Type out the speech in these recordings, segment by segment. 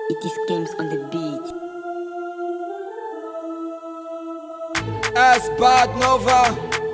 It is games on the beat. S Bad Nova.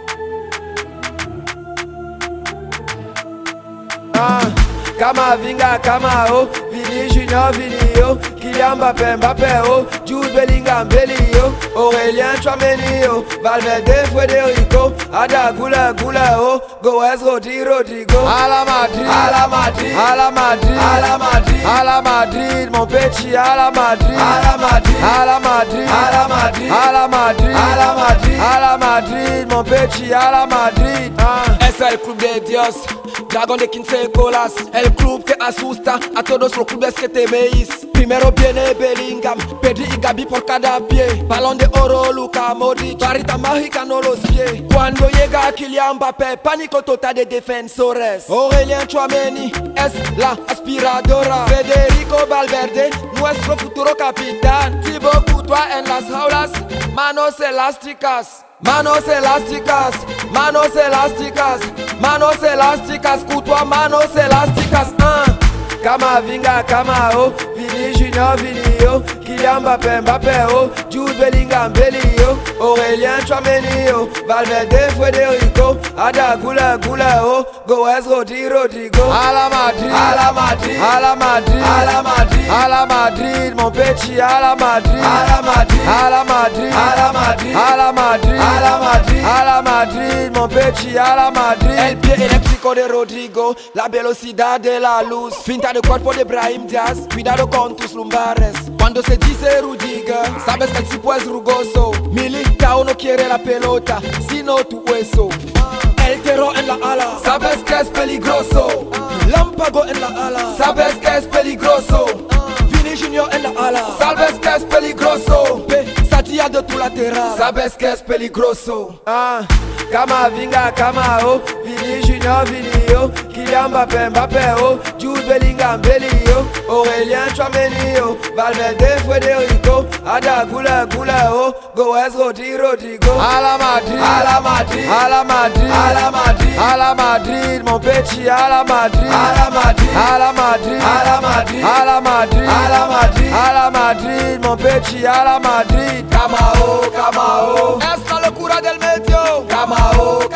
Kama Vinga, kama O, Vini Junior, Vini O, Kylian Mbappé, Mbappé O, Jude Bellingham, Belly O, Aurélien Tchouameni O, Valverde, Federico, Ada Gula, Gula O, Goes, Rodri, Rodrigo, à la Madrid, à la Madrid, à la Madrid, à la Madrid, à la Madrid, mon petit, à la Madrid, à la Madrid, à la Madrid, à la Madrid, à la Madrid, à la Madrid, à la Madrid, mon petit, à la Madrid. Es el club de Dios, dragón de 15 colas, el club que asusta a todos los clubes que teméis. Primero viene Bellingham, Pedri y Gabi por cada pie. Balón de oro, Luka Modric, varita mágica no los pies. Cuando llega Kylian Mbappé, pánico total de defensores. Aurélien Tchouameni es la aspiradora. Federico Valverde, nuestro futuro capitán. Thibaut Courtois en las jaulas, manos elásticas. Manos elásticas, manos elásticas, manos elásticas, Courtois, manos elásticas. Kama Vinga, kama O, Vini Junior, Vini O, Kylian Mbappé, Mbappé O, Jude Bellingham, Belly O, Aurélien Tchouameni O, Valverde, Federico, Ada Gula, Gula O, Goes, Rodri, Rodrigo, à la Madrid, à la Madrid, à la Madrid, à la Madrid, à la Madrid, mon petit, à la Madrid, à la Madrid, à la Madrid, à la Madrid, à la Madrid, à la Madrid, à la Madrid, mon petit, à la Madrid. El pie eléctrico de Rodrigo, la velocidad de la luz, finta de cuerpo de Brahim Díaz, cuidado con tus lumbares. Cuando se dice Rudiger, sabes que el tipo es rugoso. Militao no quiere la pelota, sino tu hueso. El terror en la ala, sabes que es peligroso. Lámpago en la ala, sabes que es peligroso. Vini Junior en la ala, sabes que es peligroso. Satya de tu lateral, sabes que es peligroso. Kama Vinga, kama O, Vini Junior, Vini O, Kylian Mbappé, Mbappé O, Jude Bellingham, Belly O, Aurélien Tchouameni O, Valverde, Federico, Ada Gula, Gula O, Goes, Rodri, Rodrigo, à la Madrid, à la Madrid, à la Madrid, à la Madrid, à la Madrid, mon petit, à la Madrid, à la Madrid, à la Madrid, à la Madrid, à la Madrid, à la Madrid, à la Madrid, mon petit, à la Madrid. Kama O, es la locura del medio. Kama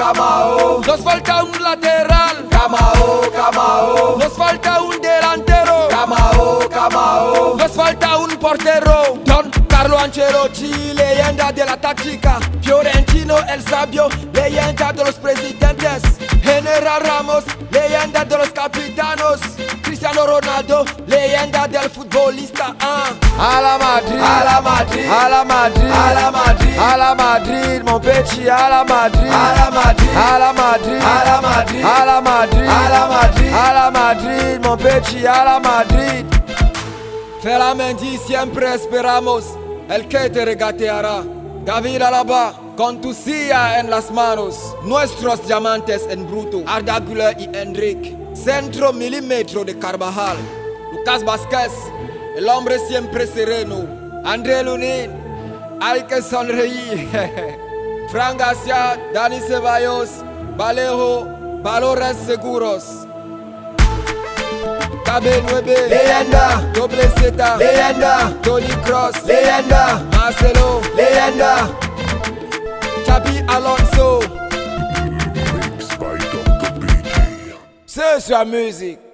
O, nos falta un lateral. Kama O, nos falta un delantero. Kama O, nos falta un portero. Don Carlo Ancelotti, leyenda de la táctica. Fiorentino el sabio, leyenda de los presidentes. General Ramos, leyenda de los capitanos. Cristiano Ronaldo, leyenda del futbolista. A la Madrid, a la Madrid, a la Madrid, a la Madrid, a la Madrid, mon petit, à la Madrid, à la Madrid, à la Madrid, à la Madrid, à la Madrid, à la Madrid, à la Madrid, mon petit, à la Madrid. Ferramendi, siempre esperamos, el que te regateará. David Alaba, con tu silla en las manos, nuestros diamantes en bruto, Arda Güler y Endrick, centro milímetro de Carvajal, Lucas Vázquez, el hombre siempre sereno, André Lunin, hay que sonreír, Fran García, Dani Ceballos, Vallejo, valores seguros. KB9, leyenda, doble Z, leyenda, Toni Kroos, leyenda, Marcelo, leyenda, Xabi Alonso. Mixed by Dr. BG. C'est sa musique.